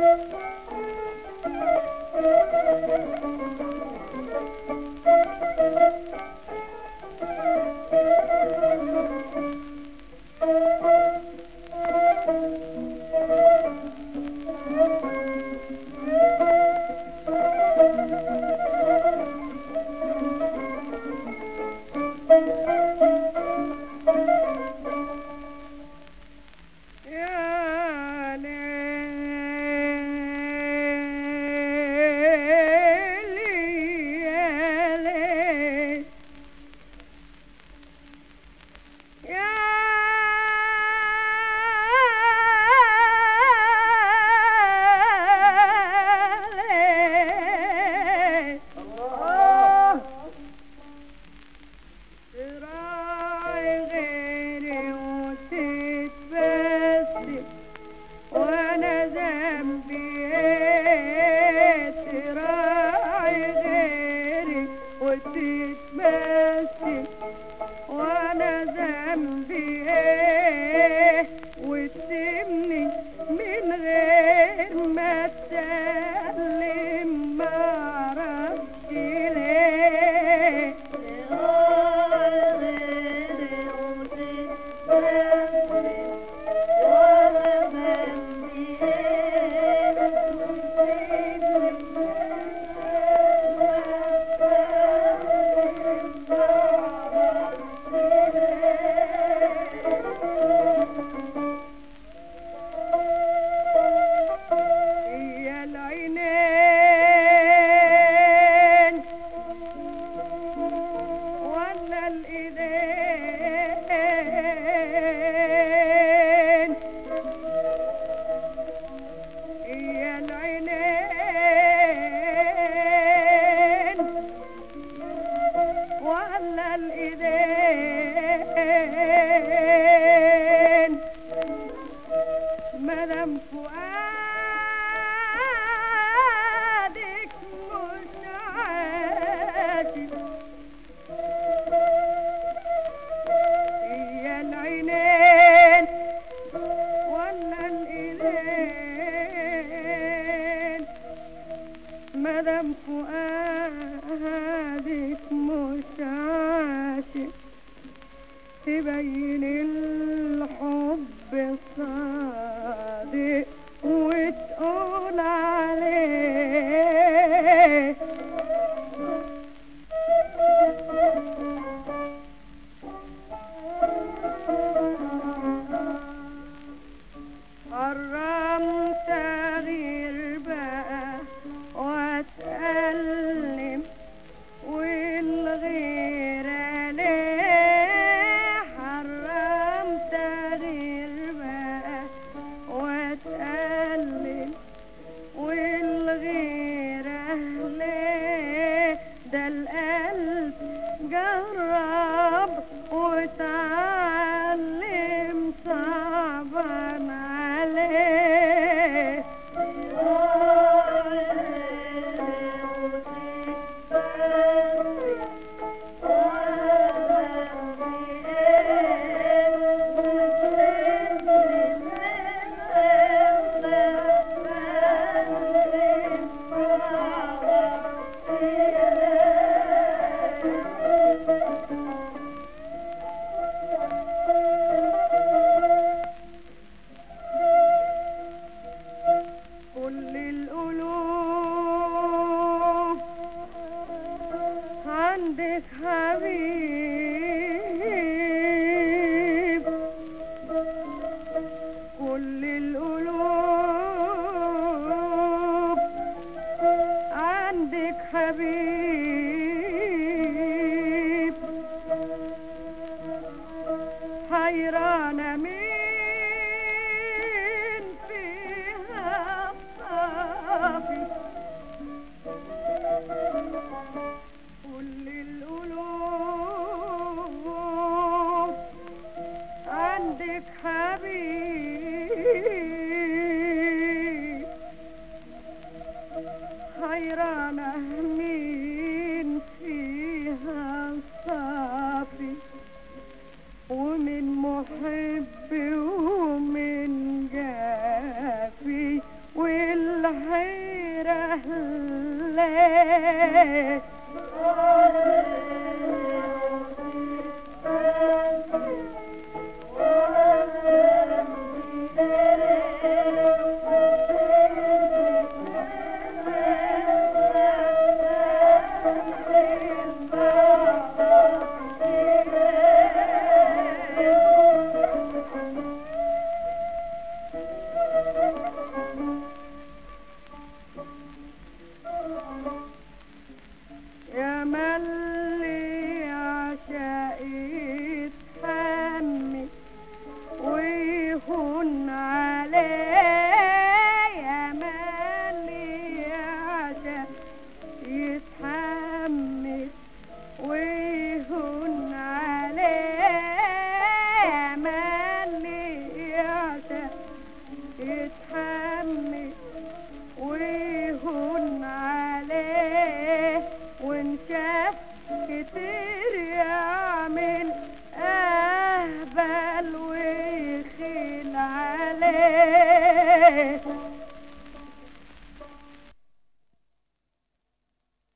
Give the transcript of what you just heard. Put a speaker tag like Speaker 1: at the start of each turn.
Speaker 1: وتتمسك وانا ذنبي ايه وتسيبني من غير ما تسلم معرفش ليه الإيدين مدام فؤادك مش عاشق هي العينين ولا الإيدين مدام فؤادك مش عاشق تبين الحب الصادق وتقول عليه حرمت أغير بقى وأتألم والغير عليه حرمت أغير بقى وأتألم والغير عليه ده القلب جرب وتعلم صعبا عليه كل القلوب عندك حبيب كل القلوب عندك حبيب حيرانة مين فيها الصافي كل القلوب عندك حبيب أهلي يا ملي عشائي يتحمل ويهون عليه يا ملي عشائي يتحمل ويهون عليه يا ملي عشائي يتحمل ويهون عليه وان شاف كتير يعمل اهبل ويخيل عليه